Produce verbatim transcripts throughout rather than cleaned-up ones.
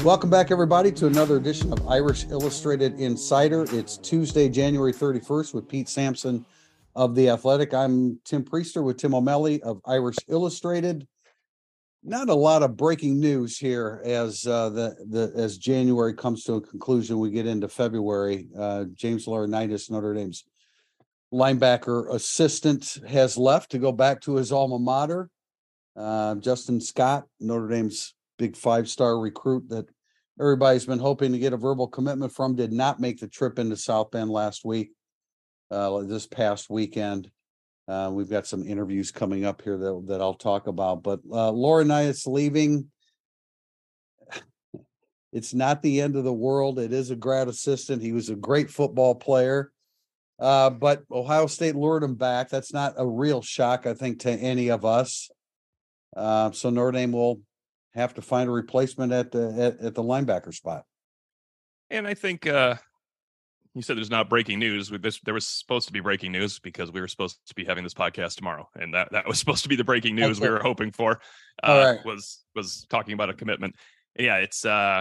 Welcome back, everybody, to another edition of Irish Illustrated Insider. It's Tuesday, January thirty-first with Pete Sampson of The Athletic. I'm Tim Priester with Tim O'Malley of Irish Illustrated. Not a lot of breaking news here as uh, the, the as January comes to a conclusion. We get into February. Uh, James Laurinaitis, Notre Dame's linebacker assistant, has left to go back to his alma mater. Uh, Justin Scott, Notre Dame's big five-star recruit that everybody's been hoping to get a verbal commitment from, did not make the trip into South Bend last week, uh, this past weekend. Uh, we've got some interviews coming up here that, that I'll talk about. But uh, Laurinaitis leaving, it's not the end of the world. It is a grad assistant. He was a great football player. Uh, but Ohio State lured him back. That's not a real shock, I think, to any of us. Uh, so Notre Dame will have to find a replacement at the at, at the linebacker spot. And I think uh, you said there's not breaking news. With this, there was supposed to be breaking news because we were supposed to be having this podcast tomorrow, and that, that was supposed to be the breaking news okay. we were hoping for. Uh, All right. Was was talking about a commitment. Yeah, it's uh,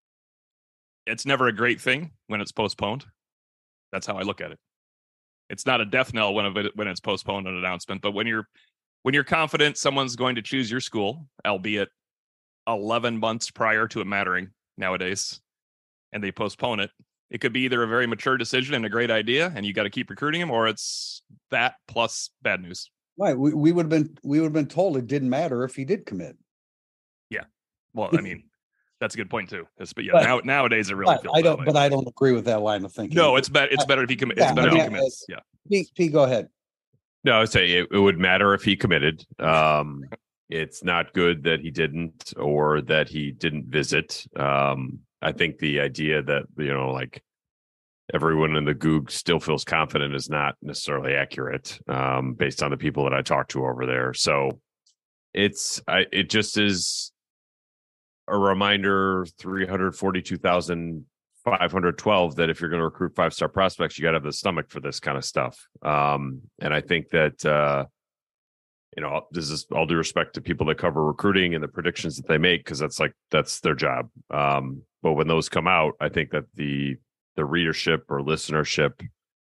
it's never a great thing when it's postponed. That's how I look at it. It's not a death knell when it, when it's postponed an announcement, but when you're when you're confident someone's going to choose your school, albeit eleven months prior to it mattering nowadays, and they postpone it, it could be either a very mature decision and a great idea, and you got to keep recruiting him, or it's that plus bad news. Right. We, we would have been we would have been told it didn't matter if he did commit. Yeah. Well, I mean, that's a good point too. It's, but yeah, but, now nowadays it really feels I don't, that way. but I don't agree with that line of thinking. No, it's better. It's better if he commits. It's yeah, better I mean, if he commits. Yeah. Pete, Pete, go ahead. No, I would say it, it would matter if he committed. Um, it's not good that he didn't or that he didn't visit. Um, I think the idea that, you know, like everyone in the Goog still feels confident is not necessarily accurate um, based on the people that I talked to over there. So it's, I, it just is a reminder, three hundred forty-two thousand five hundred twelve, that if you're going to recruit five-star prospects, you got to have the stomach for this kind of stuff. Um, and I think that, uh, you know, this is all due respect to people that cover recruiting and the predictions that they make, because that's like, that's their job. Um, but when those come out, I think that the, the readership or listenership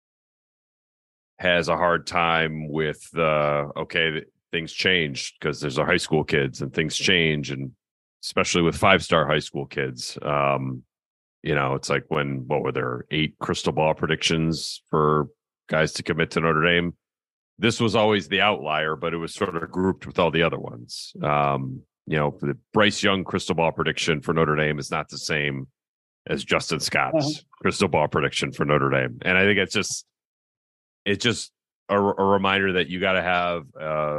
has a hard time with, uh, okay, things change because there's our high school kids and things change. And especially with five-star high school kids, um, you know, it's like when, what were there, eight crystal ball predictions for guys to commit to Notre Dame? This was always the outlier, but it was sort of grouped with all the other ones. Um, you know, the Bryce Young crystal ball prediction for Notre Dame is not the same as Justin Scott's uh-huh. crystal ball prediction for Notre Dame. And I think it's just, it's just a, a reminder that you got to have uh,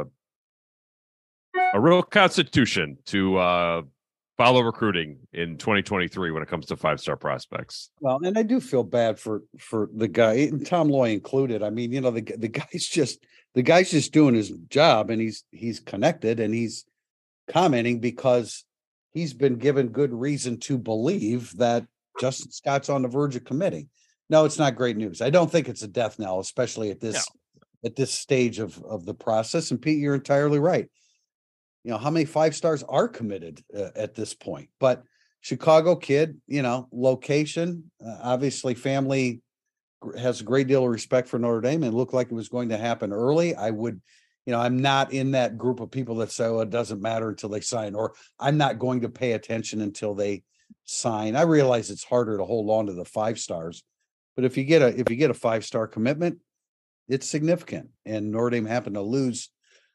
a real constitution to uh, follow recruiting in twenty twenty-three when it comes to five-star prospects. Well, and I do feel bad for for the guy, and Tom Loy included. I mean, you know, the the guy's just the guy's just doing his job, and he's he's connected, and he's commenting because he's been given good reason to believe that Justin Scott's on the verge of committing. No, it's not great news. I don't think it's a death knell, especially at this no. at this stage of of the process. And Pete, you're entirely right. You know, how many five stars are committed uh, at this point? But Chicago kid, you know, location, uh, obviously family has a great deal of respect for Notre Dame and looked like it was going to happen early. I would, you know, I'm not in that group of people that say, oh, it doesn't matter until they sign, or I'm not going to pay attention until they sign. I realize it's harder to hold on to the five stars, but if you get a, if you get a five-star commitment, it's significant. And Notre Dame happened to lose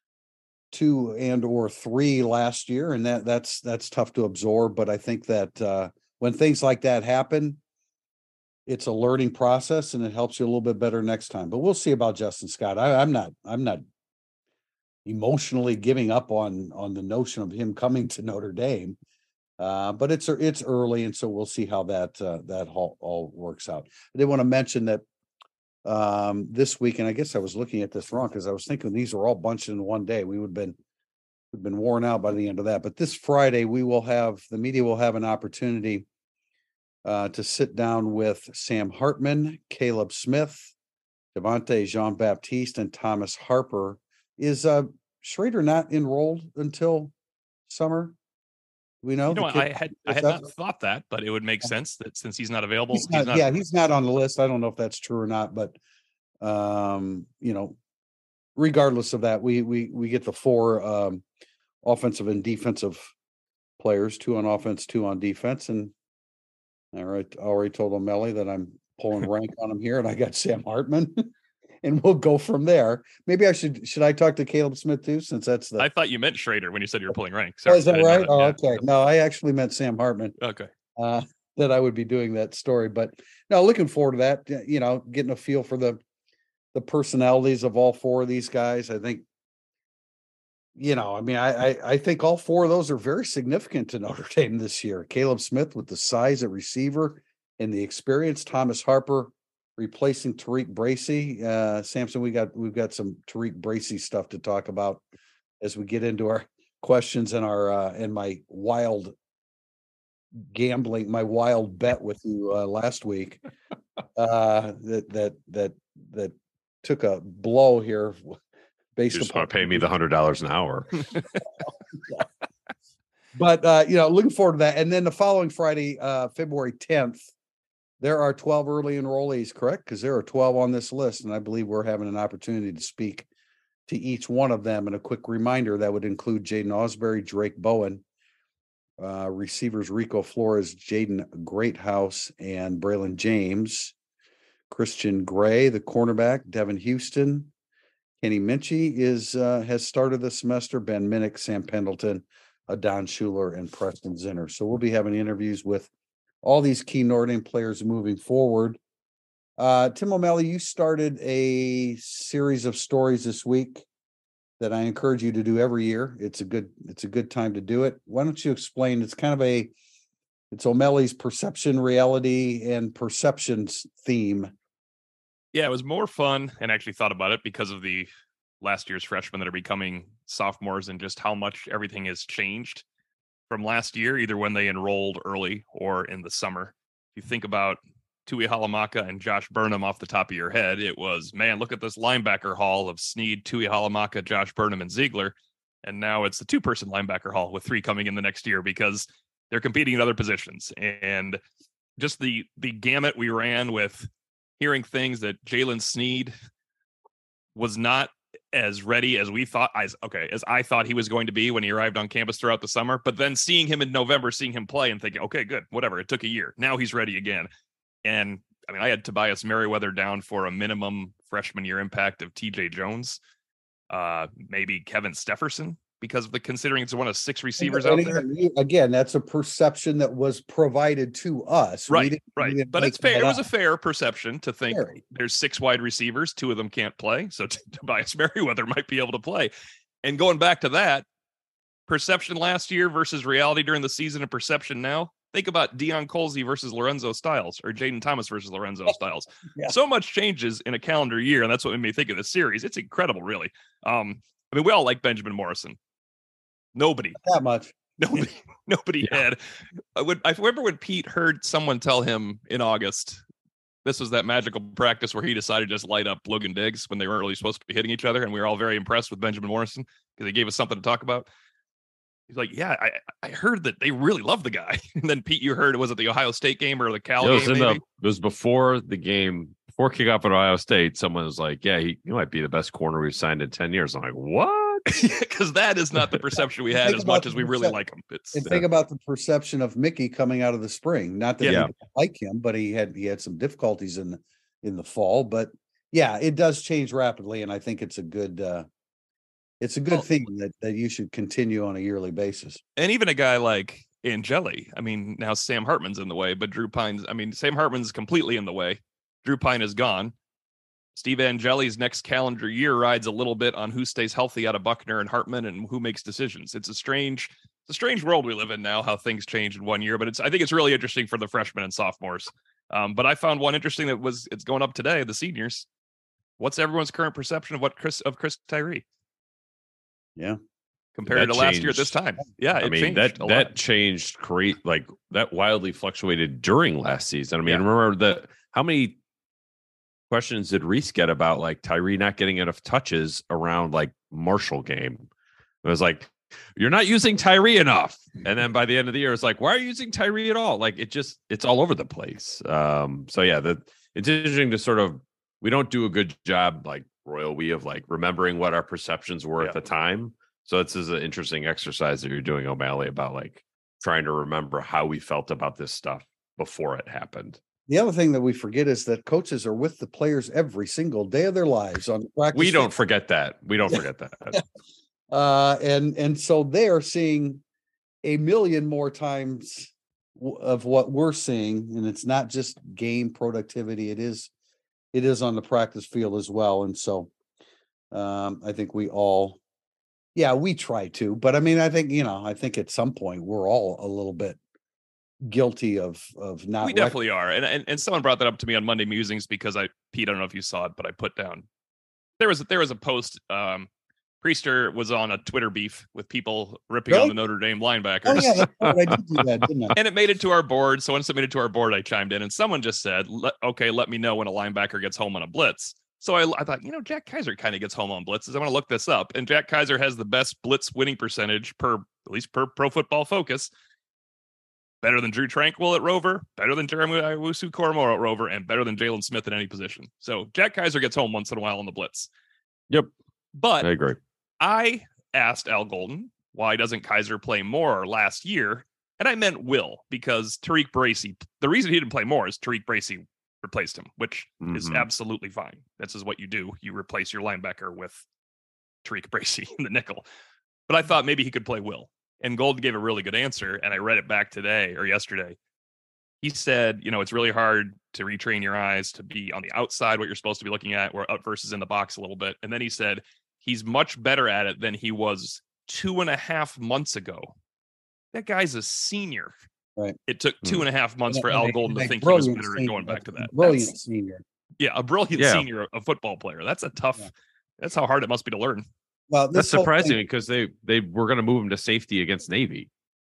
two and or three last year, and that that's that's tough to absorb. But I think that uh, when things like that happen, it's a learning process, and it helps you a little bit better next time. But we'll see about Justin Scott. I, I'm not I'm not emotionally giving up on on the notion of him coming to Notre Dame, uh, but it's it's early, and so we'll see how that uh, that all, all works out. I did want to mention that um this week, and I guess I was looking at this wrong because I was thinking these were all bunched in one day. We would have been we've been worn out by the end of that. But this Friday we will have the media will have an opportunity uh to sit down with Sam Hartman, Caleb Smith, Devontae Jean Baptiste, and Thomas Harper. Is uh Schrader not enrolled until summer? We know. You know, the kid- I had I had not thought that, but it would make sense that since he's not available, He's he's not, not. yeah, he's not on the list. I don't know if that's true or not, but um, you know, regardless of that, we we we get the four um offensive and defensive players, two on offense, two on defense, and all right, I already told O'Malley that I'm pulling rank on him here, and I got Sam Hartman, and we'll go from there. Maybe I should should I talk to Caleb Smith too, since that's the. I thought you meant Schrader when you said you were pulling rank. Oh, Sorry, is that I didn't know right? Oh, Yeah. okay. No, I actually meant Sam Hartman. Okay. Uh, that I would be doing that story, but no, looking forward to that. uh, You know, getting a feel for the the personalities of all four of these guys. I think, you know, I mean, I, I I think all four of those are very significant to Notre Dame this year. Caleb Smith with the size at receiver and the experience. Thomas Harper replacing Tariq Bracy. Uh, Samson, we got we've got some Tariq Bracy stuff to talk about as we get into our questions and our uh, and my wild gambling, my wild bet with you uh, last week. Uh, that that that that took a blow here based You just upon want to pay me the hundred dollars an hour. But uh, you know, looking forward to that. And then the following Friday, uh, February tenth, there are twelve early enrollees, correct? Because there are twelve on this list, and I believe we're having an opportunity to speak to each one of them. And a quick reminder that would include Jaden Osbury, Drake Bowen, uh, receivers Rico Flores, Jaden Greathouse, and Braylon James, Christian Gray, the cornerback, Devin Houston, Kenny Minchie is uh, has started the semester, Ben Minnick, Sam Pendleton, Adon Schuler, and Preston Zinner. So we'll be having interviews with all these key Notre Dame players moving forward. Uh, Tim O'Malley, you started a series of stories this week that I encourage you to do every year. It's a good, it's a good time to do it. Why don't you explain? It's kind of a, it's O'Malley's perception, reality, and perceptions theme. Yeah, it was more fun, and actually thought about it because of the last year's freshmen that are becoming sophomores and just how much everything has changed from last year, either when they enrolled early or in the summer. If you think about Tui Halamaka and Josh Burnham off the top of your head, it was, man, look at this linebacker haul of Sneed, Tui Halamaka, Josh Burnham, and Ziegler. And now it's the two-person linebacker haul with three coming in the next year because they're competing in other positions. And just the the gamut we ran with hearing things that Jalen Sneed was not as ready as we thought, as okay, as I thought he was going to be when he arrived on campus throughout the summer. But then seeing him in November, seeing him play and thinking, okay, good, whatever. It took a year. Now he's ready again. And I mean, I had Tobias Merriweather down for a minimum freshman year impact of T J Jones, uh, maybe Kevin Stefferson, because of the considering it's one of six receivers And out there. again, again, that's a perception that was provided to us. We Right, didn't- we right. didn't But make it's fair. that It was a up. fair perception to think Fair. there's six wide receivers, two of them can't play. So Tobias Merriweather might be able to play. And going back to that, perception last year versus reality during the season and perception now. Think about Deion Colsey versus Lorenzo Styles or Jaden Thomas versus Lorenzo Styles. Yeah. So much changes in a calendar year, and that's what made me think of this series. It's incredible, really. Um, I mean, we all like Benjamin Morrison. Nobody, That much. nobody, nobody Yeah. had. I would. I remember when Pete heard someone tell him in August, this was that magical practice where he decided to just light up Logan Diggs when they weren't really supposed to be hitting each other, and we were all very impressed with Benjamin Morrison because he gave us something to talk about. He's like, yeah, I, I heard that they really love the guy. And then Pete, you heard, was it the Ohio State game or the Cal It was, game? in the, Maybe? it was before the game, before kickoff at Ohio State. Someone was like, yeah, he, he might be the best corner we've signed in ten years. I'm like, what? Because that is not the perception we had Think as about much the as we really percep- like him. It's And think about the perception of Mickey coming out of the spring. Not that Yeah. I didn't like him, but he had he had some difficulties in the in the fall. But yeah, it does change rapidly, and I think it's a good uh it's a good Well- thing that that you should continue on a yearly basis. and even a guy like Angeli. I mean, now Sam Hartman's in the way, but Drew Pine's, I mean, Sam Hartman's completely in the way. Drew Pine is gone. Steve Angeli's next calendar year rides a little bit on who stays healthy out of Buckner and Hartman and who makes decisions. It's a strange, it's a strange world we live in now, how things change in one year, but it's, I think it's really interesting for the freshmen and sophomores. Um, but I found one interesting that was, it's going up today, the seniors. What's everyone's current perception of what Chris, of Chris Tyree? Yeah. Compared That to last year at this changed. time. Yeah, I it mean, changed that a that lot. changed great, like that wildly fluctuated during last season. I mean, Yeah. remember the how many questions did Reese get about like Tyree not getting enough touches around like Marshall game? It was like you're not using Tyree enough. And then by the end of the year, it's like, why are you using Tyree at all? Like, it just, it's all over the place. Um, so yeah, the, it's interesting to sort of, we don't do a good job, like Royal we of like remembering what our perceptions were Yeah. at the time. So this is an interesting exercise that you're doing, O'Malley, about like trying to remember how we felt about this stuff before it happened. The other thing that we forget is that coaches are with the players every single day of their lives on practice. We don't forget that. We don't forget that. Uh, and and so they are seeing a million more times w- of what we're seeing, and it's not just game productivity. It is, it is on the practice field as well. And so, um, I think we all, yeah, we try to, but I mean, I think you know, I think at some point we're all a little bit guilty of of not. We definitely rec- are, and, and and someone brought that up to me on Monday Musings because I, Pete, I don't know if you saw it, but I put down there was there was a post. Um, Priester was on a Twitter beef with people ripping Really? on the Notre Dame linebackers. Oh yeah, that's right. I did do that, didn't I? And it made it to our board. So once it made it to our board, I chimed in, and someone just said, let, "Okay, let me know when a linebacker gets home on a blitz." So I, I thought, you know, Jack Kaiser kind of gets home on blitzes. I want to look this up, and Jack Kaiser has the best blitz winning percentage per, at least per Pro Football Focus. Better than Drew Tranquil at Rover, better than Jeremy Owusu-Koramoah at Rover, and better than Jalen Smith at any position. So Jack Kaiser gets home once in a while on the blitz. Yep, but I agree. I asked Al Golden, why doesn't Kaiser play more last year? And I meant will, because Tariq Bracy, the reason he didn't play more is Tariq Bracy replaced him, which mm-hmm. is absolutely fine. This is what you do. You replace your linebacker with Tariq Bracy in the nickel. But I thought maybe he could play will. And Golden gave a really good answer, and I read it back today or yesterday. He said, you know, it's really hard to retrain your eyes to be on the outside, what you're supposed to be looking at, or out versus in the box a little bit. And then he said, he's much better at it than he was two and a half months ago. That guy's a senior. Right. It took two and a half months and for a, Al and Golden a, to think he was better senior, going back to that. Brilliant That's, senior. Yeah, a brilliant yeah. senior, a football player. That's a tough, yeah. that's how hard it must be to learn. Well, that's surprising because they, they were going to move him to safety against Navy.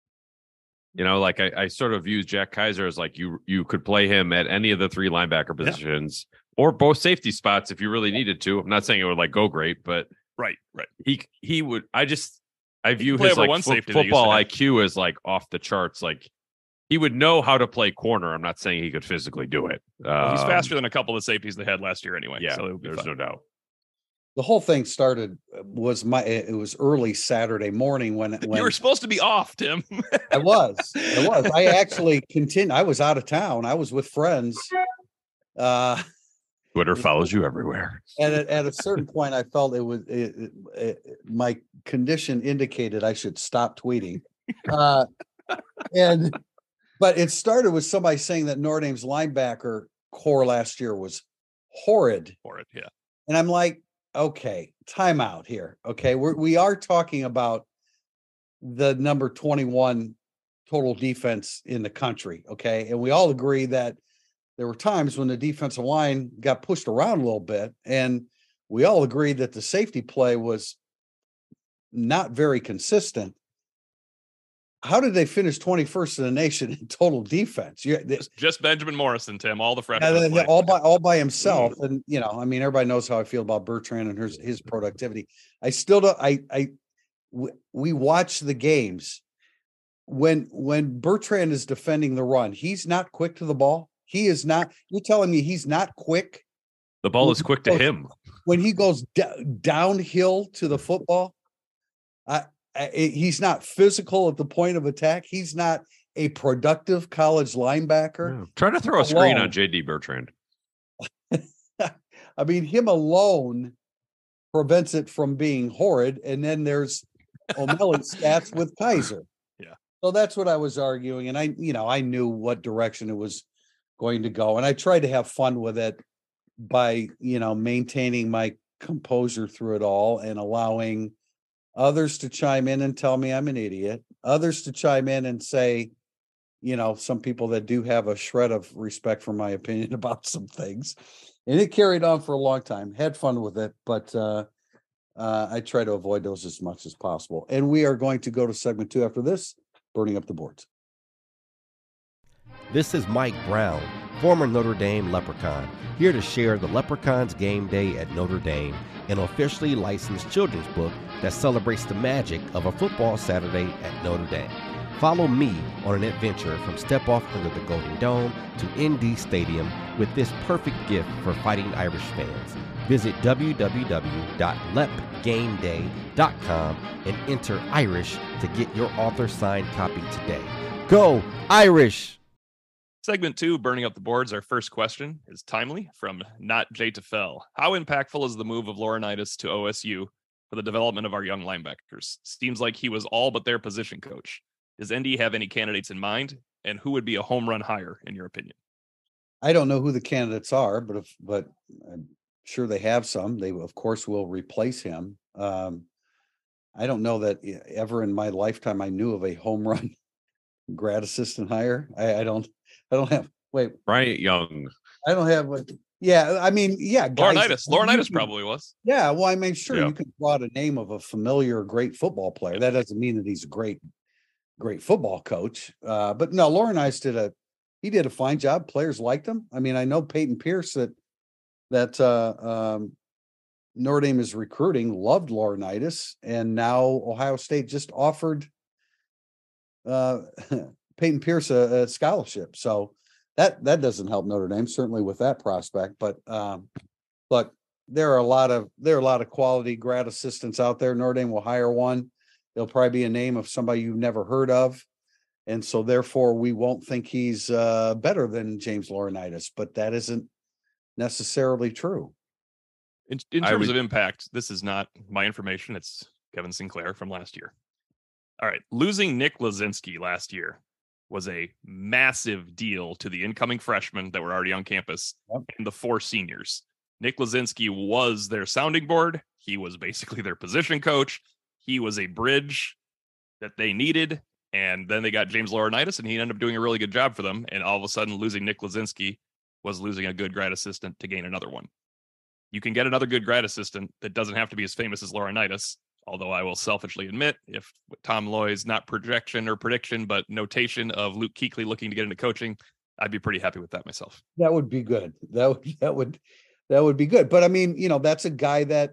You know, like I, I sort of use Jack Kaiser as like you you could play him at any of the three linebacker positions yeah. or both safety spots if you really needed to. I'm not saying it would like go great, but right, right. He he would. I just I view his like one fo- football I Q as like off the charts. Like he would know how to play corner. I'm not saying he could physically do it. Well, um, he's faster than a couple of the safeties they had last year anyway. Yeah, so there's fun. no doubt. The whole thing started was my it was early Saturday morning when, when you were supposed to be off, Tim. I was. I was. I actually continued. I was out of town. I was with friends. Uh, Twitter follows you everywhere. And at, at a certain point, I felt it was it, it, it, my condition indicated I should stop tweeting. Uh, and but it started with somebody saying that Notre Dame's linebacker core last year was horrid. Horrid, yeah. And I'm like, okay, time out here. Okay, we're we are talking about the number twenty-one total defense in the country. Okay, and we all agree that there were times when the defensive line got pushed around a little bit, and we all agreed that the safety play was not very consistent. How did they finish twenty-first in the nation in total defense? You, they, just Benjamin Morrison, Tim, all the freshmen, yeah, all by all by himself. Mm. And you know, I mean, everybody knows how I feel about Bertrand and his his productivity. I still don't. I I we watch the games when when Bertrand is defending the run. He's not quick to the ball. He is not. You're telling me he's not quick? The ball is quick to him when he goes d- downhill to the football. I. He's not physical at the point of attack. He's not a productive college linebacker. Yeah. Try to throw a screen on J D Bertrand. I mean, him alone prevents it from being horrid. And then there's O'Malley's stats with Kaiser. Yeah. So that's what I was arguing. And I, you know, I knew what direction it was going to go. And I tried to have fun with it by, you know, maintaining my composure through it all and allowing others to chime in and tell me I'm an idiot, others to chime in and say, you know, some people that do have a shred of respect for my opinion about some things. And it carried on for a long time, had fun with it, but uh, uh, I try to avoid those as much as possible. And we are going to go to segment two after this, burning up the boards. This is Mike Brown, former Notre Dame Leprechaun, here to share the Leprechauns Game Day at Notre Dame, an officially licensed children's book that celebrates the magic of a football Saturday at Notre Dame. Follow me on an adventure from Step Off Under the Golden Dome to N D Stadium with this perfect gift for Fighting Irish fans. Visit w w w dot lep game day dot com and enter Irish to get your author signed copy today. Go Irish! Segment two, burning up the boards. Our first question is timely from Not J to Fell. How impactful is the move of Laurinaitis to O S U for the development of our young linebackers? Seems like he was all but their position coach. Does N D have any candidates in mind, and who would be a home run hire in your opinion? I don't know who the candidates are, but if, but I'm sure they have some. They of course will replace him. Um, I don't know that ever in my lifetime I knew of a home run grad assistant hire. I, I don't. I don't have. Wait, Bryant Young. I don't have. What, yeah, I mean, yeah, guys, Laurinaitis. Laurinaitis probably was. Yeah, well, I mean, sure, Yeah. you can draw a name of a familiar, great football player. That doesn't mean that he's a great, great football coach. Uh, but no, Laurinaitis did a. He did a fine job. Players liked him. I mean, I know Peyton Pierce that that uh, um, Notre Dame is recruiting loved Laurinaitis, and now Ohio State just offered uh, Peyton Pierce a, a scholarship. So that that doesn't help Notre Dame, certainly with that prospect. But um, look, there are a lot of there are a lot of quality grad assistants out there. Notre Dame will hire one. There'll probably be a name of somebody you've never heard of. And so therefore we won't think he's uh, better than James Laurinaitis, but that isn't necessarily true. In, in I terms would- of impact, this is not my information. It's Kevin Sinclair from last year. All right. Losing Nick Lazinski last year was a massive deal to the incoming freshmen that were already on campus Yep. and the four seniors. Nick Lazinski was their sounding board. He was basically their position coach. He was a bridge that they needed. And then they got James Laurinaitis, and he ended up doing a really good job for them. And all of a sudden, losing Nick Lazinski was losing a good grad assistant to gain another one. You can get another good grad assistant that doesn't have to be as famous as Laurinaitis, although I will selfishly admit, if Tom Loy's not projection or prediction, but notation of Luke Kuechly looking to get into coaching, I'd be pretty happy with that myself. That would be good. That would that would that would be good. But I mean, you know, that's a guy that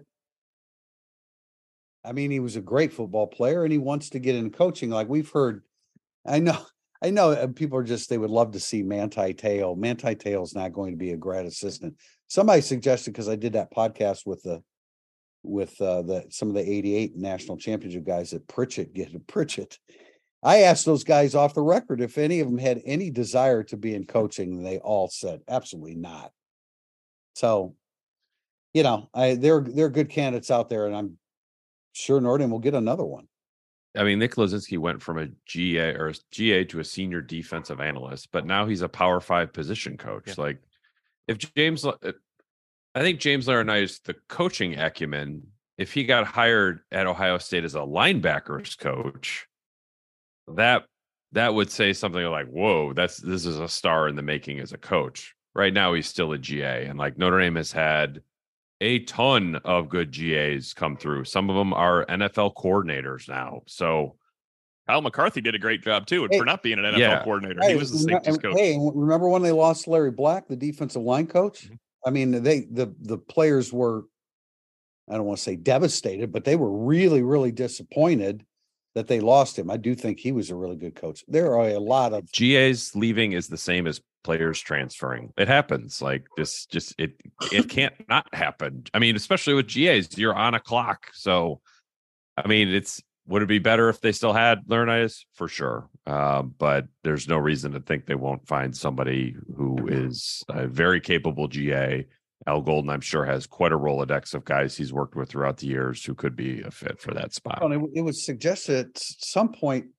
I mean, he was a great football player and he wants to get into coaching. Like we've heard, I know, I know people are just, they would love to see Manti Te'o. Manti Te'o is not going to be a grad assistant. Somebody suggested, because I did that podcast with the, with uh, the, some of the eighty-eight national championship guys at Pritchett, get Pritchett. I asked those guys off the record if any of them had any desire to be in coaching, and they all said absolutely not. So, you know, I, there, there are good candidates out there, and I'm sure Notre Dame will get another one. I mean, Nick Lazinski went from a G A or a G A to a senior defensive analyst, but now he's a Power Five position coach. Yeah. Like, if James, I think James Laurinaitis, the coaching acumen, if he got hired at Ohio State as a linebackers coach, that that would say something like, "Whoa, that's this is a star in the making as a coach." Right now, he's still a G A, and like Notre Dame has had a ton of good G As come through. Some of them are N F L coordinators now. So Kyle McCarthy did a great job too, Hey, for not being an N F L yeah. coordinator. Hey, He was the remem- safeties and- coach. Hey, remember when they lost Larry Black, the defensive line coach? Mhm. I mean, they the the players were, I don't want to say devastated, but they were really, really disappointed that they lost him. I do think he was a really good coach. There are a lot of G As leaving is the same as players transferring. It happens. Like this, just it it can't not happen. I mean, especially with G As, you're on a clock. So, I mean, it's would it be better if they still had Laurinaitis? For sure. Um, but there's no reason to think they won't find somebody who is a very capable G A. Al Golden, I'm sure, has quite a Rolodex of guys he's worked with throughout the years who could be a fit for that spot. Well, it, it was suggested at some point,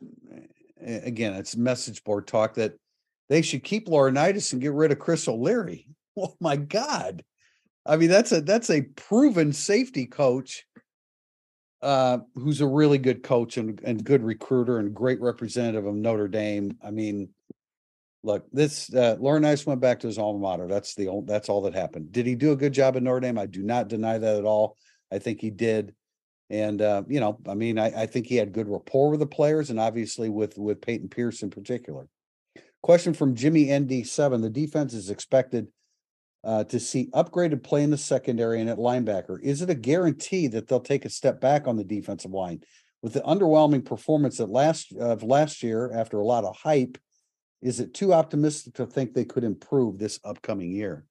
a- again, it's message board talk, that they should keep Laurinaitis and get rid of Chris O'Leary. Oh my God. I mean, that's a that's a proven safety coach uh, who's a really good coach and, and good recruiter and great representative of Notre Dame. I mean, look, this uh, Laurinaitis went back to his alma mater. That's the old, that's all that happened. Did he do a good job at Notre Dame? I do not deny that at all. I think he did. And, uh, you know, I mean, I, I think he had good rapport with the players and obviously with, with Peyton Pierce in particular. question from Jimmy N D seven. The defense is expected uh, to see upgraded play in the secondary and at linebacker. Is it a guarantee that they'll take a step back on the defensive line? With the underwhelming performance at last of last year, after a lot of hype, is it too optimistic to think they could improve this upcoming year?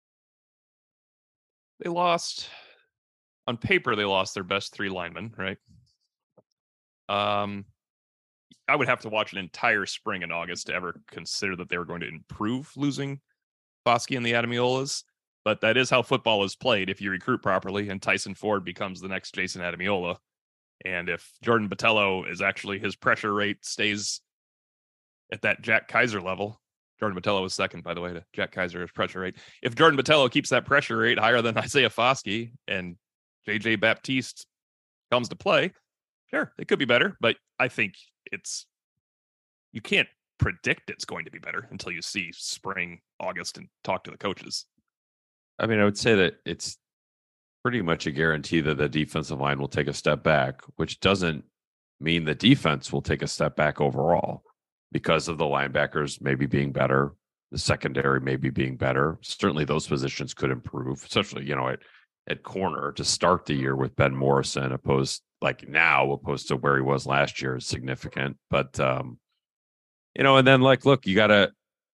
They lost on paper. They lost their best three linemen, right? Um, I would have to watch an entire spring in August to ever consider that they were going to improve losing Foskey and the Adamiolas. But that is how football is played if you recruit properly, and Tyson Ford becomes the next Jason Adamiola. And if Jordan Botelho is actually, his pressure rate stays at that Jack Kaiser level. Jordan Botelho was second, by the way, to Jack Kaiser's pressure rate. If Jordan Botelho keeps that pressure rate higher than Isaiah Foskey and J J Baptiste comes to play, sure, it could be better. But I think it's, you can't predict it's going to be better until you see spring, August, and talk to the coaches. I mean, I would say that it's pretty much a guarantee that the defensive line will take a step back, which doesn't mean the defense will take a step back overall because of the linebackers maybe being better, the secondary maybe being better. Certainly those positions could improve, especially, you know, at, at corner to start the year with Ben Morrison, opposed like now, opposed to where he was last year is significant. But, um, you know, and then like, look, you got to,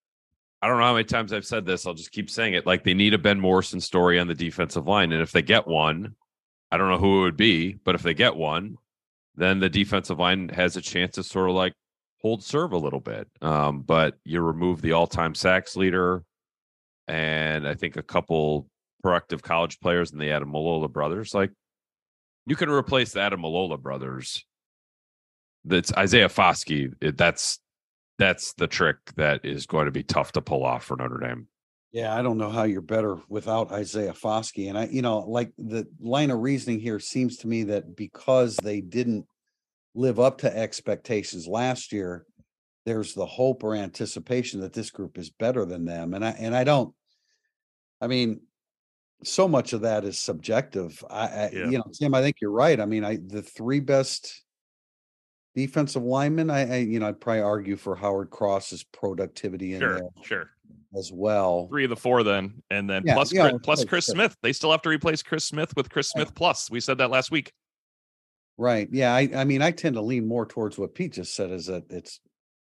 I don't know how many times I've said this. I'll just keep saying it. Like, they need a Ben Morrison story on the defensive line. And if they get one, I don't know who it would be, but if they get one, then the defensive line has a chance to sort of like hold serve a little bit. Um, but you remove the all-time sacks leader and I think a couple proactive college players and the Adamalola brothers. Like, you can replace the Adamalola brothers. That's Isaiah Foskey. It, that's That's the trick that is going to be tough to pull off for Notre Dame. Yeah, I don't know how you're better without Isaiah Foskey. And I, you know, like the line of reasoning here seems to me that because they didn't live up to expectations last year, there's the hope or anticipation that this group is better than them. And I, and I don't, I mean, so much of that is subjective. I, I Yeah. you know, Tim, I think you're right. I mean, I, the three best defensive linemen, I, I, you know, I'd probably argue for Howard Cross's productivity in Sure, there sure. as well. Three of the four then. And then Yeah, plus, yeah, Chris, plus sure, Chris sure. Smith. They still have to replace Chris Smith with Chris Smith plus. We said that last week. Right. Yeah. I, I mean, I tend to lean more towards what Pete just said, is that it's,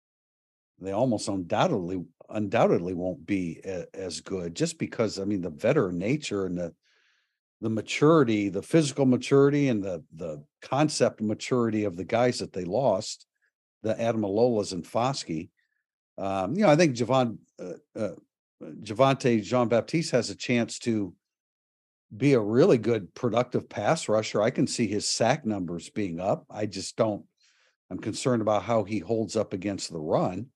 they almost undoubtedly, undoubtedly won't be a, as good, just because, I mean, the veteran nature and the, the maturity, the physical maturity and the, the concept maturity of the guys that they lost, the Adamalolas and Foskey. Um, you know, I think Javon, uh, uh, Javonte Jean-Baptiste has a chance to be a really good productive pass rusher. I can see his sack numbers being up. I just don't, I'm concerned about how he holds up against the run.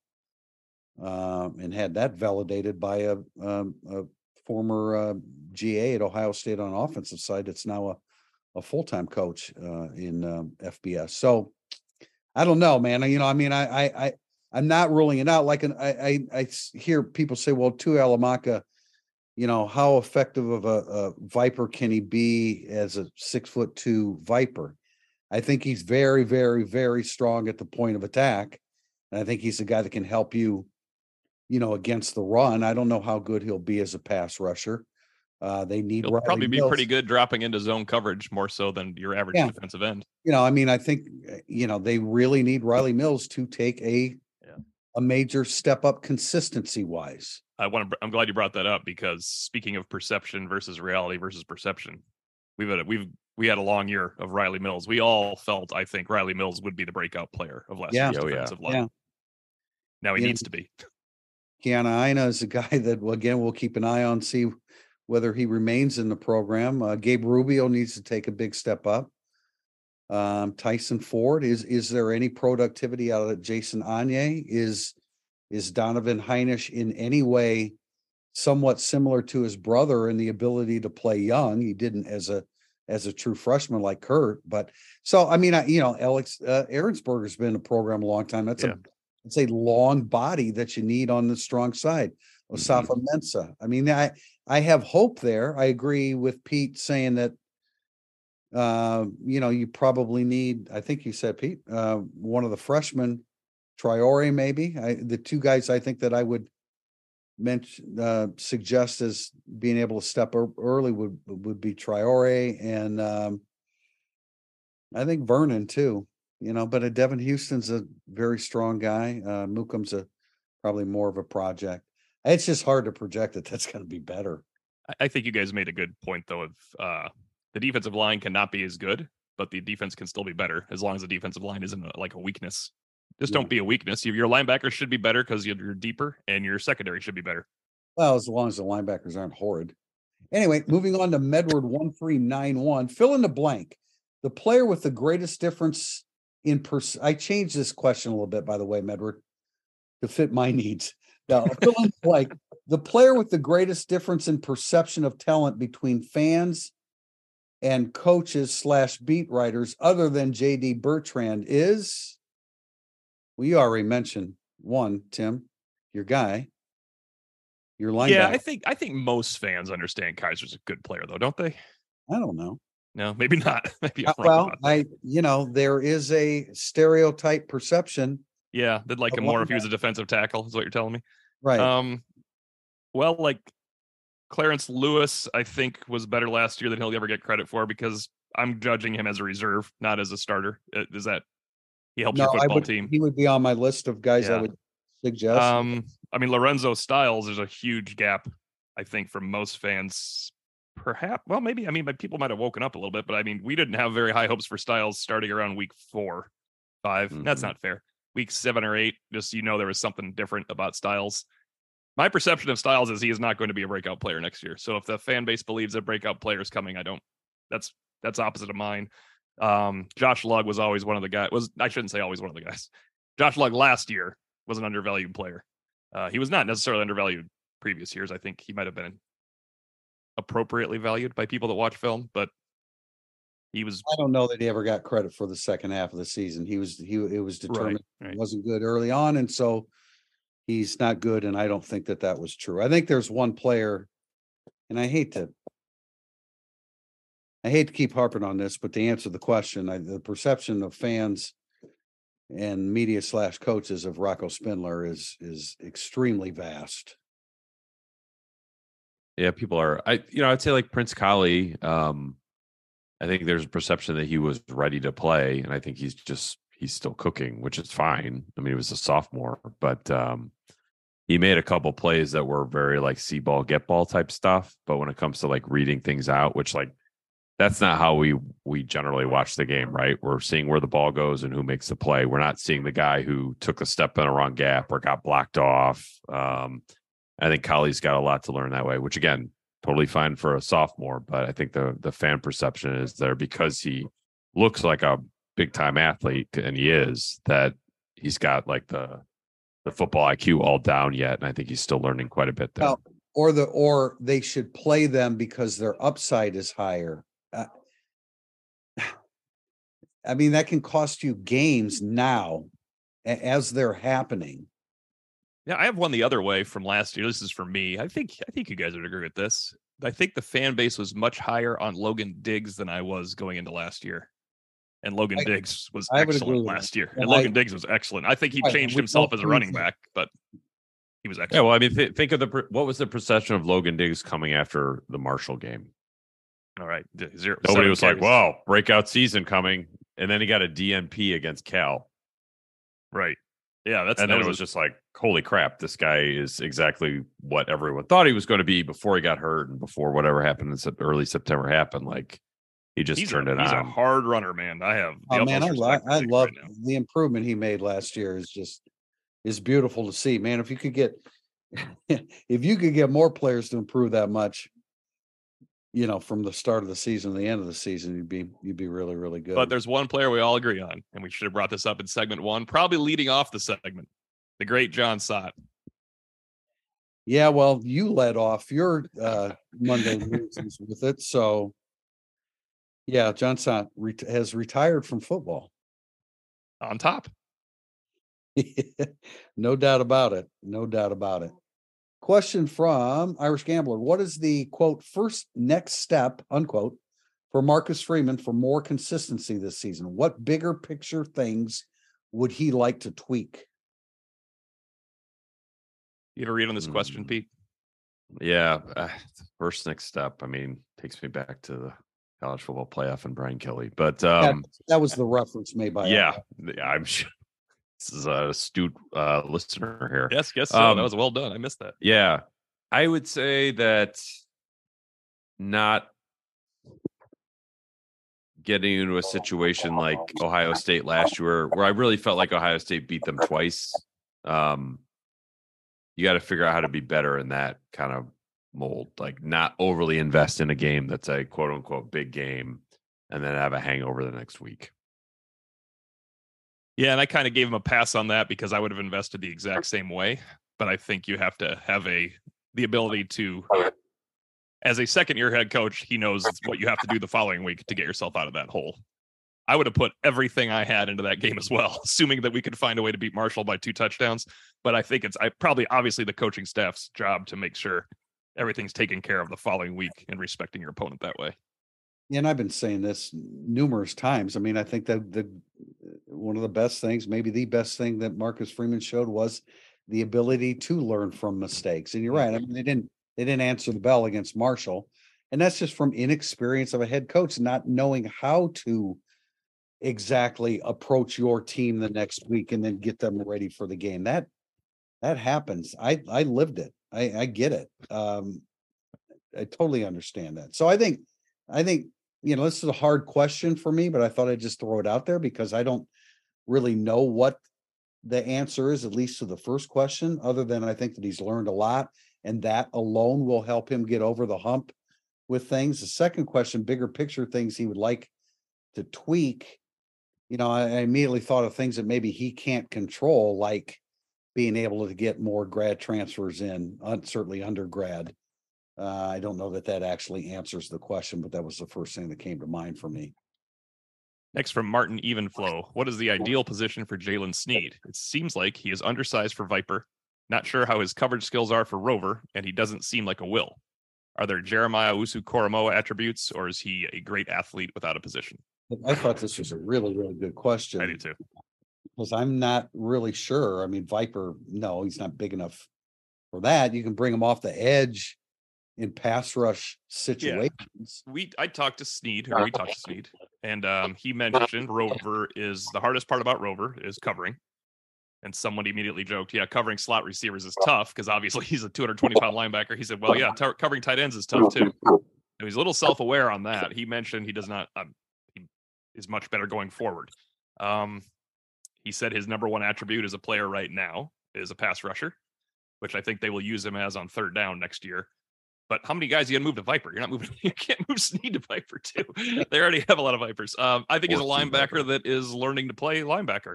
Um, and had that validated by a, um, a former uh, G A at Ohio State on offensive side. That's now a, a full-time coach uh, in um, F B S. So I don't know, man. You know, I mean, I, I, I I'm not ruling it out. Like an, I, I, I hear people say, well, Tuihalamaka, you know, how effective of a, a Viper can he be as a six foot two Viper? I think he's very, very, very strong at the point of attack. And I think he's a guy that can help you, you know, against the run. I don't know how good he'll be as a pass rusher. Uh, they need He'll Riley probably be Mills. pretty good dropping into zone coverage, more so than your average Yeah. defensive end. You know, I mean, I think, uh, you know, they really need Riley Mills to take a, Yeah. a major step up consistency wise. I want to. I'm glad you brought that up, because speaking of perception versus reality versus perception, we've had a, we've we had a long year of Riley Mills. We all felt, I think, Riley Mills would be the breakout player of last Yeah. year's Oh, yeah. defensive line. Yeah. Now he Yeah. needs to be. Keanu Aina is a guy that, well, again, we'll keep an eye on, see whether he remains in the program. Uh, Gabe Rubio needs to take a big step up. Um, Tyson Ford, is is there any productivity out of Jason Anye? Is is Donovan Heinisch in any way somewhat similar to his brother in the ability to play young? He didn't as a as a true freshman like Kurt, but so I mean, I, you know, Alex uh, Ahrensberger's been in the program a long time. That's Yeah. a it's a long body that you need on the strong side. Osafa Mensa. I mean, I I have hope there. I agree with Pete saying that. Uh, you know, you probably need, I think you said, Pete, uh, one of the freshmen Traore, maybe. I, the two guys I think that I would mention, uh, suggest as being able to step up early would would be Traore and um, I think Vernon too. You know, but uh, Devin Houston's a very strong guy. Uh, Mookum's a probably more of a project. It's just hard to project that that's going to be better. I think you guys made a good point, though, of uh, the defensive line cannot be as good, but the defense can still be better as long as the defensive line isn't a, like a weakness. Just Yeah. don't be a weakness. Your linebackers should be better because you're deeper, and your secondary should be better. Well, as long as the linebackers aren't horrid. Anyway, moving on to Medward one three nine one. Fill in the blank. The player with the greatest difference in pers- I changed this question a little bit, by the way, Medward, to fit my needs. Now, fill in the blank. The player with the greatest difference in perception of talent between fans and coaches slash beat writers other than J D Bertrand is, well, you already mentioned one, Tim, your guy, your linebacker. Yeah, I think I think most fans understand Kaiser's a good player, though, don't they? I don't know. No, maybe not. Maybe I'm Uh, wrong well, about that. I, you know, there is a stereotype perception, Yeah, they'd like a him more if he was linebacker. a defensive tackle, is what you're telling me. right? Um, well, like Clarence Lewis, I think was better last year than he'll ever get credit for because I'm judging him as a reserve, not as a starter. Uh, Is that he helps no, your I football would. team? He would be on my list of guys I Yeah. would suggest. Um, I mean, Lorenzo Styles, there's a huge gap, I think, for most fans. Perhaps, well, maybe, I mean, but people might have woken up a little bit, but I mean, we didn't have very high hopes for Styles starting around week four, five. That's Mhm. not fair. Week seven or eight, just, you know, there was something different about Styles. My perception of Styles is he is not going to be a breakout player next year. So if the fan base believes a breakout player is coming, I don't, that's, that's opposite of mine. Um, Josh Lugg was always one of the guys, was, I shouldn't say always one of the guys. Josh Lugg last year was an undervalued player. Uh, he was not necessarily undervalued previous years. I think he might have been appropriately valued by people that watch film, but he was I don't know that he ever got credit for the second half of the season. He was he it was determined right. he wasn't good early on, and so he's not good. And I don't think that that was true. I think there's one player, and I hate to I hate to keep harping on this, but to answer the question, I, the perception of fans and media slash coaches of Rocco Spindler is is extremely vast. Yeah, people are. I you know I'd say like Prince Collie. Um, I think there's a perception that he was ready to play, and I think he's just he's still cooking, which is fine. I mean, he was a sophomore, but um, he made a couple plays that were very like see ball, get ball type stuff. But when it comes to like reading things out, which like that's not how we we generally watch the game, right? We're seeing where the ball goes and who makes the play. We're not seeing the guy who took a step in a wrong gap or got blocked off. Um, I think Collie's got a lot to learn that way, which again, totally fine for a sophomore. But I think the the fan perception is there because he looks like a big time athlete, and he is, that he's got like the the football I Q all down yet, and I think he's still learning quite a bit there. Well, or the or they should play them because their upside is higher. Uh, I mean, that can cost you games now a- as they're happening. Yeah, I have one the other way from last year. This is for me. I think I think you guys would agree with this. I think the fan base was much higher on Logan Diggs than I was going into last year. And Logan I- Diggs was I would agree excellent with last that. year. And And I- Logan Diggs was excellent. I think he Right, changed we himself both as a agree running with that. back, but he was Yeah, excellent. well, I mean, th- think of the per- what was the perception of Logan Diggs coming after the Marshall game? All right. d- Zero, Nobody seven was like, carries. "Whoa, breakout season coming," and then he got a D N P against Cal, Right. Yeah, that's and that then it was just like, "Holy crap, this guy is exactly what everyone thought he was going to be before he got hurt and before whatever happened in Sep- early September happened." Like he just he's turned a, it he's a on. hard runner, man. I have the Oh man, I utmost love respect for I Diggs love right now. the improvement he made last year is just is beautiful to see, man. If you could get if you could get more players to improve that much, you know, from the start of the season to the end of the season, you'd be you'd be really, really good. But there's one player we all agree on, and we should have brought this up in segment one, probably leading off the segment. The great John Sott. Yeah, well, you led off your uh Monday musings with it. So yeah, John Sott ret- has retired from football. On top. No doubt about it. No doubt about it. Question from Irish Gambler. What is the quote first next step, unquote, for Marcus Freeman for more consistency this season? What bigger picture things would he like to tweak? You have a read on this question, Mm. Pete? Yeah. Uh, first next step, I mean, takes me back to the college football playoff and Brian Kelly. But um, that, that was the reference made by yeah, I'm sure this is an astute uh, listener here. Yes, yes, so Um, that was well done. I missed that. Yeah, I would say that not getting into a situation like Ohio State last year, where I really felt like Ohio State beat them twice. Um, you got to figure out how to be better in that kind of mold, like not overly invest in a game that's a quote unquote big game and then have a hangover the next week. Yeah, and I kind of gave him a pass on that because I would have invested the exact same way. But I think you have to have a the ability to, as a second year head coach, he knows what you have to do the following week to get yourself out of that hole. I would have put everything I had into that game as well, assuming that we could find a way to beat Marshall by two touchdowns. But I think it's I probably obviously the coaching staff's job to make sure everything's taken care of the following week and respecting your opponent that way. Yeah, and I've been saying this numerous times. I mean, I think that the one of the best things, maybe the best thing that Marcus Freeman showed was the ability to learn from mistakes. And you're right. I mean, they didn't they didn't answer the bell against Marshall. And that's just from inexperience of a head coach, not knowing how to exactly approach your team the next week and then get them ready for the game. That that happens. I I lived it. I, I get it. Um, I totally understand that. So I think I think you know, this is a hard question for me, but I thought I'd just throw it out there because I don't really know what the answer is, at least to the first question, other than I think that he's learned a lot and that alone will help him get over the hump with things. The second question, bigger picture things he would like to tweak. You know, I, I immediately thought of things that maybe he can't control, like being able to get more grad transfers in, uh, certainly undergrad. Uh, I don't know that that actually answers the question, but that was the first thing that came to mind for me. Next from Martin Evenflow. What is the ideal position for Jalen Sneed? It seems like he is undersized for Viper. Not sure how his coverage skills are for Rover, and he doesn't seem like a will. Are there Jeremiah Usu-Koromoa attributes, or is he a great athlete without a position? I thought this was a really, really good question. I do too. Because I'm not really sure. I mean, Viper, no, he's not big enough for that. You can bring him off the edge in pass rush situations. We I talked to Sneed, or we talked to Sneed, and um, he mentioned Rover is the hardest part about Rover is covering. And someone immediately joked, yeah, covering slot receivers is tough because obviously he's a two hundred twenty pound linebacker. He said, well, yeah, t- covering tight ends is tough too. And he's a little self-aware on that. He mentioned he does not, um, he is much better going forward. Um, he said his number one attribute as a player right now is a pass rusher, which I think they will use him as on third down next year. But how many guys you got to move to Viper? You're not moving. You can't move Sneed to Viper too. They already have a lot of Vipers. Um, I think he's a linebacker that is learning to play linebacker.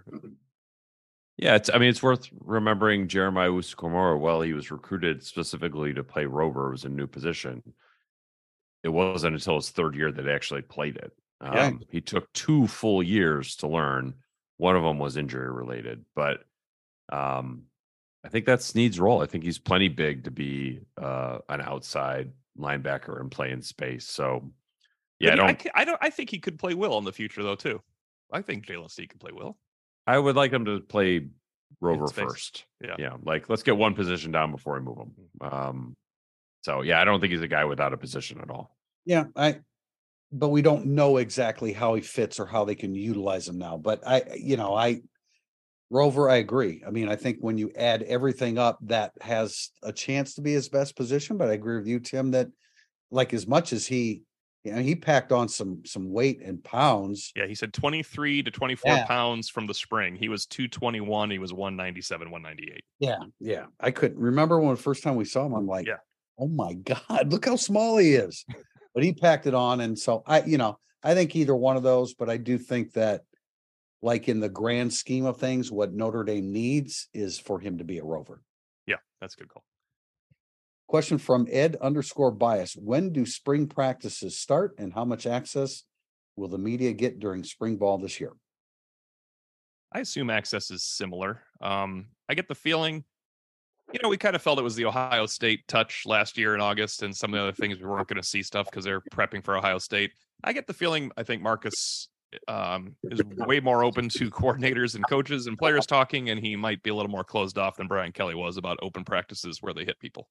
Yeah, it's, I mean, it's worth remembering Jeremiah Usu-Koromoa. Well, he was recruited specifically to play Rover. It was a new position. It wasn't until his third year that he actually played it. Um, Yeah. He took two full years to learn. One of them was injury related, but um, I think that's Sneed's role. I think he's plenty big to be uh, an outside linebacker and play in space. So, yeah, I But he- don't. I, I don't. I think he could play Will in the future though too. I think Jalen Sneed can play Will. I would like him to play Rover space. first. Yeah. Yeah. Like, let's get one position down before we move him. Um, so, yeah, I don't think he's a guy without a position at all. Yeah, I, but we don't know exactly how he fits or how they can utilize him now. But I, you know, I, Rover, I agree. I mean, I think when you add everything up, that has a chance to be his best position. But I agree with you, Tim, that like as much as he, you know, he packed on some some weight and pounds. Yeah, he said twenty-three to twenty-four Yeah. pounds from the spring. He was two twenty-one. He was one ninety-seven, one ninety-eight. Yeah, yeah. I couldn't remember when the first time we saw him. I'm like, Yeah. oh my God, look how small he is. But he packed it on. And so I, you know, I think either one of those, but I do think that like in the grand scheme of things, what Notre Dame needs is for him to be a Rover. Yeah, that's a good call. Question from Ed underscore bias. When do spring practices start and how much access will the media get during spring ball this year? I assume access is similar. Um, I get the feeling, you know, we kind of felt it was the Ohio State touch last year in August, and some of the other things we weren't going to see stuff because they're prepping for Ohio State. I get the feeling, I think Marcus um, is way more open to coordinators and coaches and players talking, and he might be a little more closed off than Brian Kelly was about open practices where they hit people.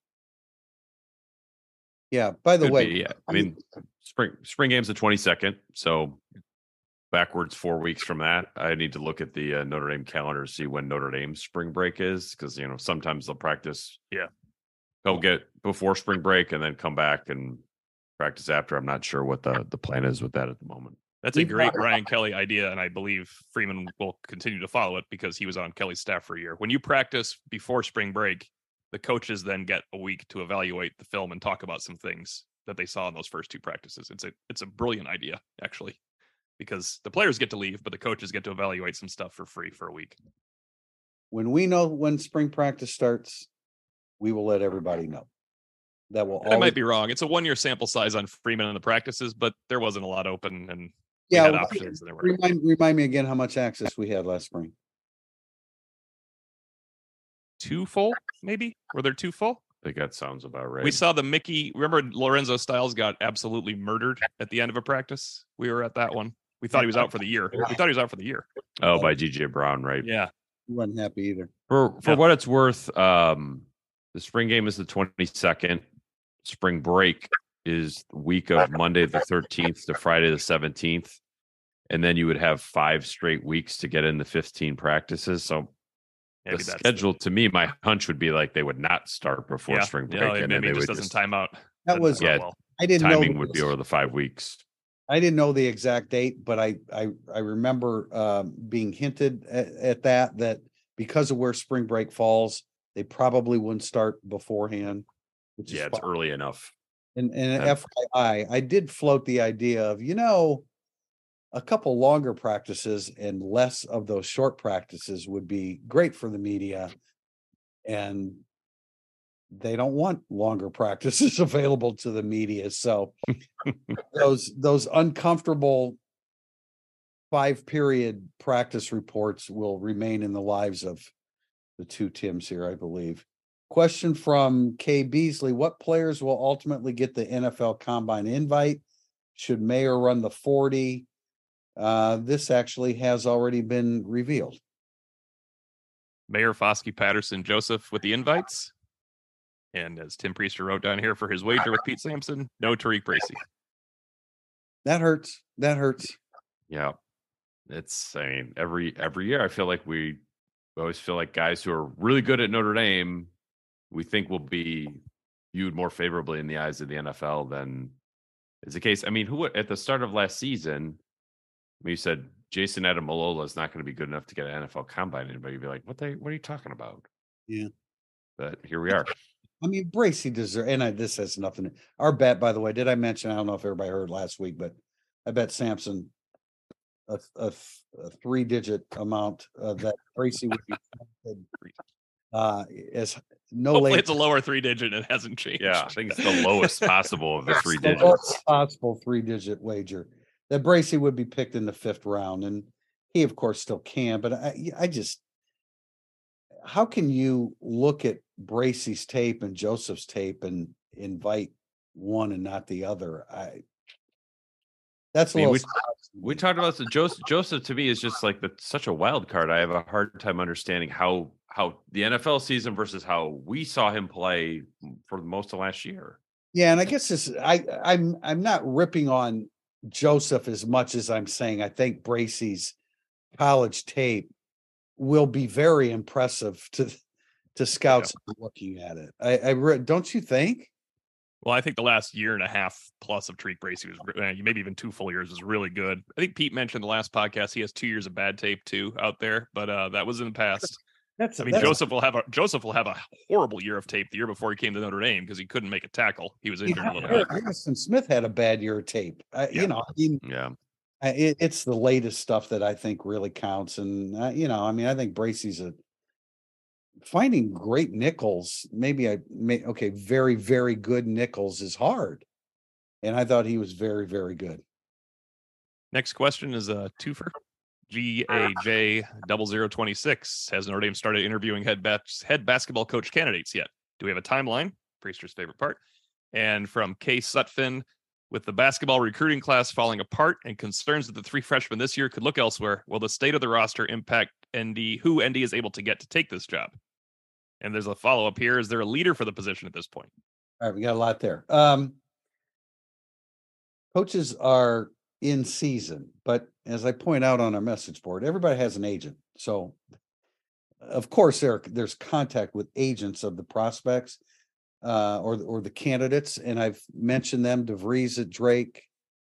Yeah. By the Could way, be, yeah. I mean, spring spring game's the twenty-second, so backwards four weeks from that. I need to look at the uh, Notre Dame calendar to see when Notre Dame's spring break is, because you know sometimes they'll practice. Yeah, they'll get before spring break and then come back and practice after. I'm not sure what the the plan is with that at the moment. That's a great Brian Kelly idea, and I believe Freeman will continue to follow it because he was on Kelly's staff for a year. When you practice before spring break, the coaches then get a week to evaluate the film and talk about some things that they saw in those first two practices. It's a it's a brilliant idea, actually, because the players get to leave, but the coaches get to evaluate some stuff for free for a week. when we know when spring practice starts, we will let everybody know. That will. I always, might be wrong. It's a one-year sample size on Freeman in the practices, but there wasn't a lot open, and we Yeah. had options. And there were Remind, remind me again how much access we had last spring. two full, maybe? Were there two full? I think that sounds about right. We saw the Mickey. Remember, Lorenzo Styles got absolutely murdered at the end of a practice. We were at that one. We thought he was out for the year. We thought he was out for the year. oh, by G J Brown, right? Yeah. We wasn't happy either. For for Yeah. what it's worth, um, the spring game is the twenty-second. Spring break is the week of Monday the thirteenth to Friday the seventeenth. And then you would have five straight weeks to get in the fifteen practices. So Maybe the that's schedule, to me, my hunch would be like they would not start before yeah. spring break. Yeah, and then maybe they it just would doesn't just, time out. That was. Doesn't Yeah. go well. I didn't know. timing would be over the five weeks. I didn't know the exact date, but I I I remember um, being hinted at, at that that because of where spring break falls, they probably wouldn't start beforehand. Which Yeah, is it's fine. early enough. And and Yeah. F Y I, I did float the idea of, you know, a couple longer practices and less of those short practices would be great for the media. And they don't want longer practices available to the media. So those those uncomfortable five period practice reports will remain in the lives of the two Tims here, I believe. Question from Kay Beasley: what players will ultimately get the N F L Combine invite? Should Mayer run the forty? Uh, this actually has already been revealed. Mayor, Foskey, Patterson, Joseph with the invites. And as Tim Priester wrote down here for his wager with Pete Sampson, no Tariq Bracy. That hurts. That hurts. Yeah. It's, I mean, every every year I feel like we always feel like guys who are really good at Notre Dame, we think will be viewed more favorably in the eyes of the N F L than is the case. I mean, who at the start of last season, I mean, you said Jason Adamalola is not going to be good enough to get an N F L Combine. Anybody would be like, what they what are you talking about? Yeah. But here we are. I mean, Bracy deserves, and I, this has nothing. Our bet, by the way, did I mention? I don't know if everybody heard last week, but I bet Sampson a, a, a three-digit amount uh, that Bracy would be uh, as no Hopefully later. it's a lower three digit and it hasn't changed. Yeah, I think it's the lowest possible of the three the digits. lowest possible three-digit wager that Bracy would be picked in the fifth round, and he, of course, still can. But I, I just, how can you look at Bracy's tape and Joseph's tape and invite one and not the other? I that's a I mean, little. we, we talked about the Joseph. Joseph to me is just like the, such a wild card. I have a hard time understanding how how the N F L season versus how we saw him play for most of last year. Yeah, and I guess this I I'm I'm not ripping on Joseph as much as I'm saying I think Bracy's college tape will be very impressive to to scouts looking at it. I, I re, don't you think? Well, I think the last year and a half plus of Tariq Bracy was uh, maybe even two full years was really good. I think Pete mentioned the last podcast he has two years of bad tape too out there, but uh, that was in the past. That's I mean, that's, Joseph will have a Joseph will have a horrible year of tape the year before he came to Notre Dame because he couldn't make a tackle. He was injured a little bit. Harrison Smith had a bad year of tape. I, Yeah. You know, I mean, Yeah. I- it, it's the latest stuff that I think really counts. And, uh, you know, I mean, I think Bracy's a finding great nickels. Maybe I may, okay, very, very good nickels is hard. And I thought he was very, very good. Next question is a twofer. G A J double zero twenty six. Has Notre Dame started interviewing head bas- head basketball coach candidates yet? Do we have a timeline? Priester's favorite part. And from K Sutphin, With the basketball recruiting class falling apart and concerns that the three freshmen this year could look elsewhere, will the state of the roster impact N D, who N D is able to get to take this job? And there's a follow-up here. Is there a leader for the position at this point? All right, we got a lot there. Um, coaches are in season, but as I point out on our message board, everybody has an agent. So, of course, there there's contact with agents of the prospects uh, or or the candidates, and I've mentioned them: DeVries at Drake,